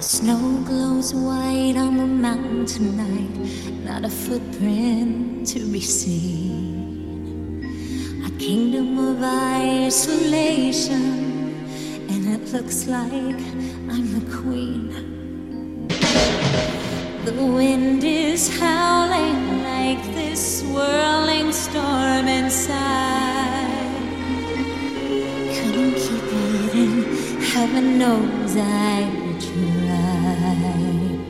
Snow glows white on the mountain tonight, not a footprint to be seen. A kingdom of isolation, and it looks like I'm the queen. The wind is howling like this swirling storm inside. Couldn't keep it in, heaven knows I tried.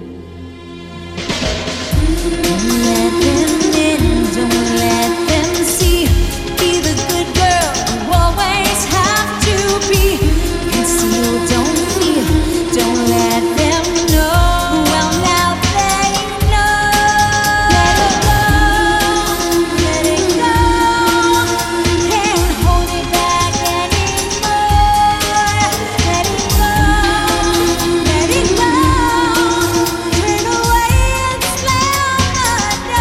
Don't let them in, don't let them see. Be the good girl you always have to be. Conceal, don't fear, don't let them know. Well, now they know. Let it go, let it go. Can't hold it back anymore. Let it go, let it go. Turn away and slam the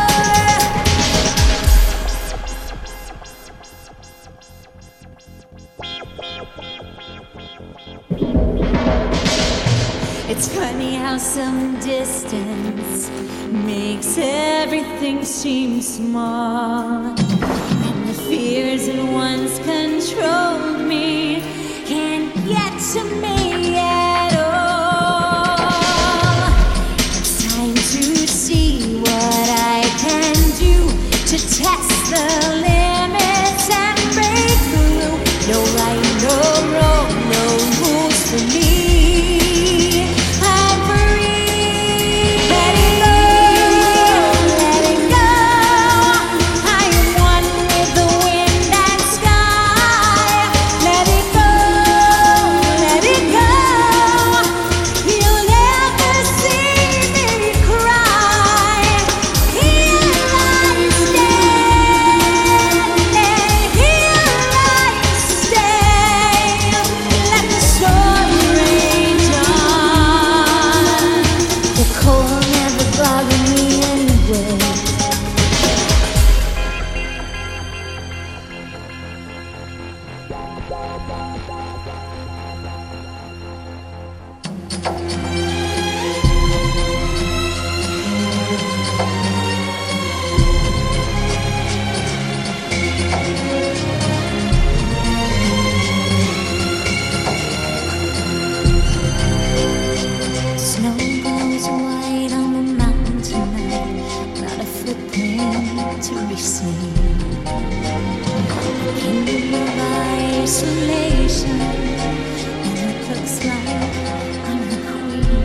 door. It's funny how some distance makes everything seem small. And the fears that once controlled me can't get to me at all. It's time to see what I can do to test the limits and break through. No right, no wrong, no rules for me. I'm free. Let it go, let it go. I am one with the wind and sky. Let it go, let it go. You'll never see me cry. Here I stand, here I stay. Let the storm rage on. The cold never bothered me anyway. Snow glows white on the mountain tonight, not a footprint to be seen. Kingdom of isolation, and it looks like I'm the queen.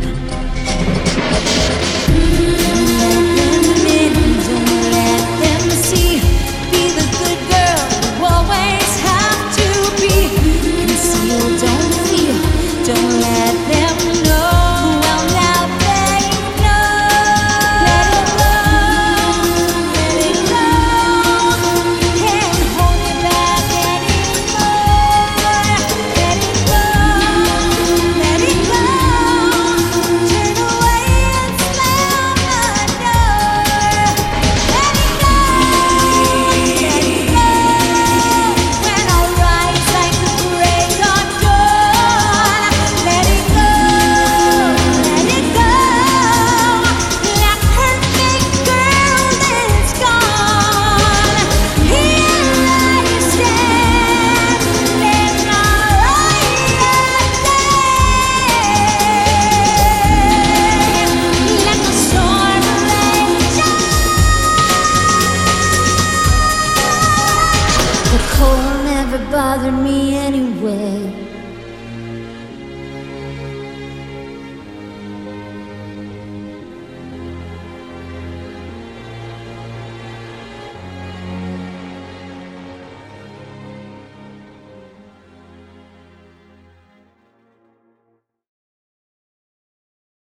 Don't let them in, don't let them see. Be the good girl you always have to be. Conceal, don't fear, don't let them know. Well, now they know. Let it go, let it go. Can't hold it back anymore. Let it go, let it go. Turn away and slam the door. Let it go, let it go. When I rise like the break of dawn. Let it go, let it go. That perfect girl is gone. Here I stand in the light of day. Let the storm rage on. The cold never bothered me anyway.